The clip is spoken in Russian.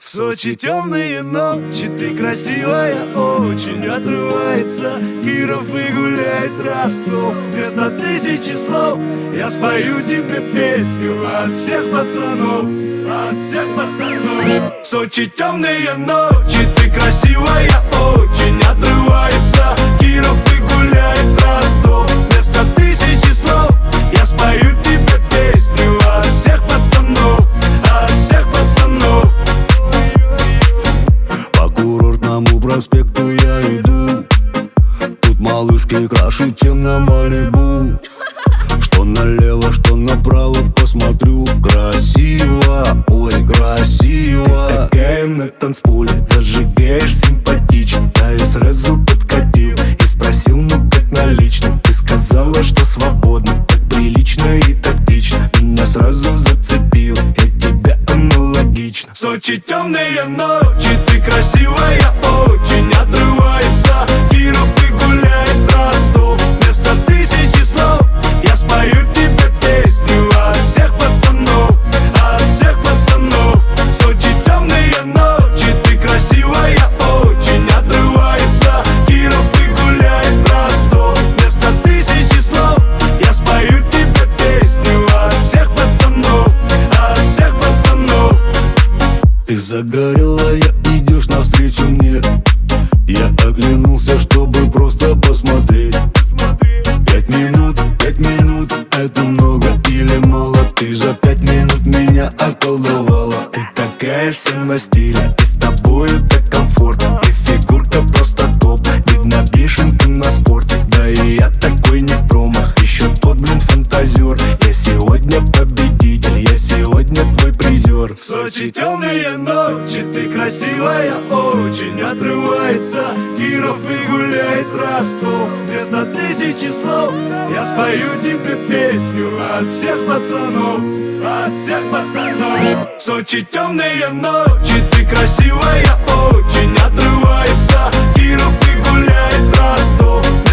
В Сочи темные ночи, ты красивая, очень отрывается Киров и гуляет Ростов. Вместо тысячи слов я спою тебе песню от всех пацанов, от всех пацанов. В Сочи темные ночи, ты красивая, очень отрывается Киров и гуляет Ростов. Вместо тысячи слов я спою тебе песню от всех пацанов, от всех пацанов. По курортному проспекту я иду. Тут малышки краше, чем на Малибу. Что налево, что направо, посмотрю. Красиво, ой, красиво. Ты такая на танцполе, зажигаешь симпатично. Да я сразу подкатил и спросил, ну как на личном. Ты сказала, что свободно, так прилично и тактично. Меня сразу зацепил, я тебя аналогично. В Сочи темные ночи, ты красивая, очень отрывается Киров и гуляет Ростов. Вместо тысячи слов я спою тебе песню от всех пацанов, от всех пацанов. В Сочи темные ночи, ты красивая, очень отрывается Киров и гуляет Ростов. Вместо тысячи слов я спою тебе песню от всех пацанов, от всех пацанов. Ты загорелая, идешь навстречу мне. Я оглянулся, чтобы просто посмотреть. 5 минут, это много или мало? Ты за 5 минут меня околдовала. Ты такая вся на стиле, и с тобою так комфортно. И фигурка просто топ, видно бешенка на спорте. Да и я такой не промах, еще тот, блин, фантазер. Я сегодня победитель, я сегодня твой призер. В Сочи темные ночи, ты красивая, очень отрывается Киров и гуляет Ростов. Вместо тысячи слов я спою тебе песню от всех пацанов, от всех пацанов. В Сочи темные ночи, ты красивая, очень отрывается Киров и гуляет Ростов.